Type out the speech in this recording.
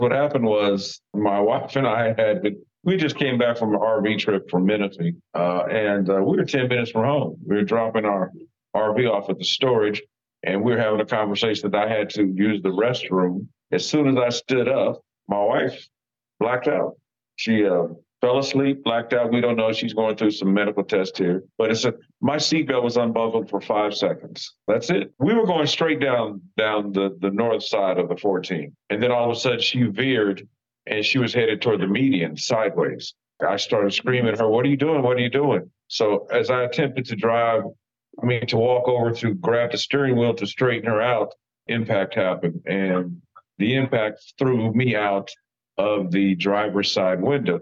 What happened was my wife and I we just came back from an RV trip from Menifee, and we were 10 minutes from home. We were dropping our RV off at the storage, and we were having a conversation that I had to use the restroom. As soon as I stood up, my wife blacked out. She fell asleep, blacked out. We don't know. She's going through some medical test here, but my seatbelt was unbuckled for 5 seconds. That's it. We were going straight down the north side of the 14, and then all of a sudden she veered, and she was headed toward the median sideways. I started screaming at her, "What are you doing? What are you doing?" So as I attempted to walk over to grab the steering wheel to straighten her out, impact happened, and the impact threw me out of the driver's side window.